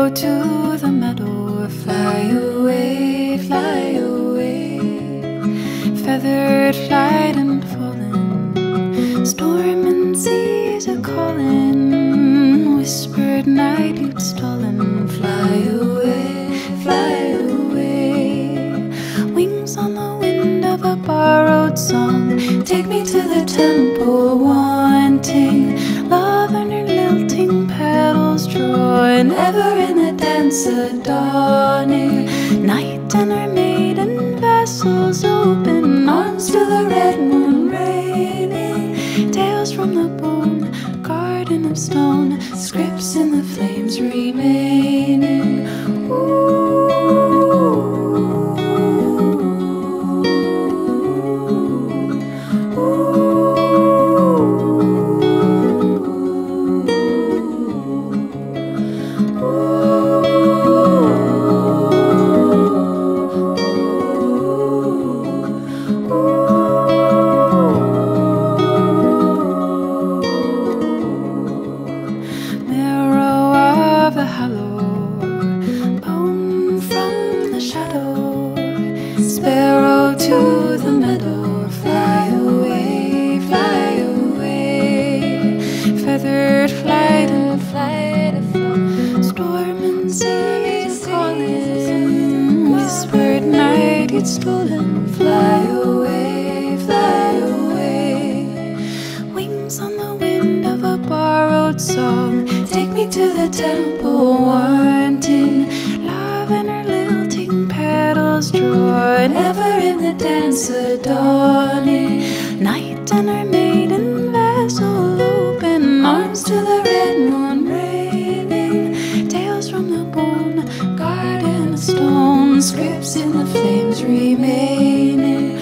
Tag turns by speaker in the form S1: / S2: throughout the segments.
S1: sparrow to the meadow, fly away, fly away. Feathered flight and fallen, storm and seas a calling, whispered night you'd stolen, fly away, fly away. Wings on the wind of a borrowed song, take me to the temple wanting love and her lilting petals drawn, ever in the dance a-dawning. Night and her maiden vessels open, arms to the red moon raining. Tales from the bone, garden of stone, scripts in the flames remaining. Sparrow to the meadow, fly away, fly away. Feathered flight and flight of storm and seas calling, whispered night you'd stolen, fly away, fly away. Wings on the wind of a borrowed song, take me to the temple wanting love and her lilting petals drawn, ever in the dance a-dawning. Night and her maiden vessel open, arms to the red moon raining. Tales from the bone, garden of stone, scripts in the flames remaining.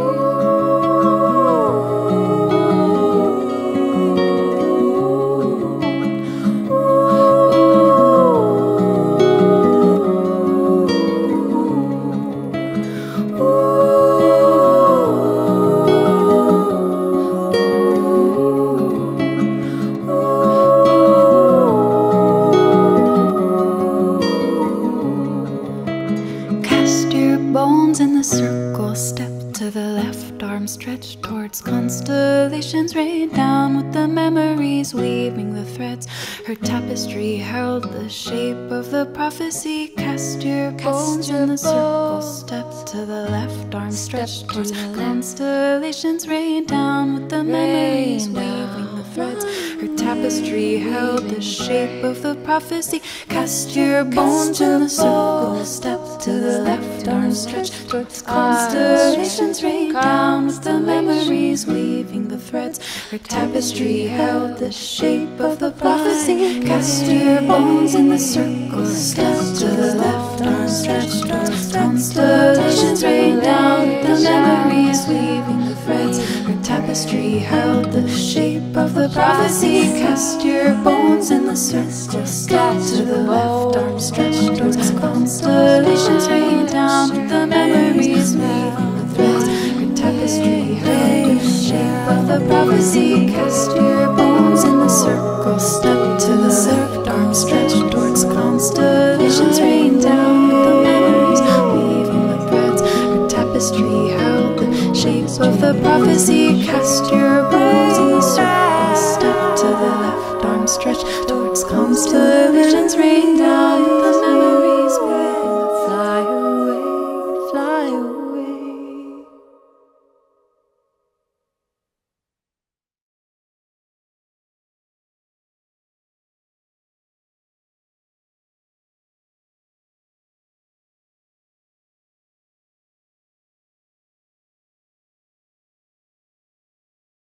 S1: Bones in the circle, step to the left, arm stretched towards constellations, rain down with the memories weaving the threads. Her tapestry held the shape of the prophecy. Cast your bones in the circle, step to the left, arm stretched towards constellations, rain down with the memories weaving the threads. Her tapestry held the shape of the prophecy. Cast your bones in the circle, step to the left, arm stretched towards constellations, rain down with the memories weaving the threads. Her tapestry held the shape of the prophecy. Cast your bones in the circle, step to the left, arm stretched towards constellations, rain down with the memories weaving the threads. Her tapestry held the shape of the prophecy. Cast your bones in the circle, step to the left, arm stretched towards constellations, rain down with the memories weaving the threads. Her tapestry held the shape of the prophecy. Cast your bones in the circle, step to the left, arm stretched towards constellations, rain down with the memories weaving the threads. Her tapestry held the shape of the prophecy. Cast your bones in the circle, step to the left, arm stretched towards constellations, rain down with the memories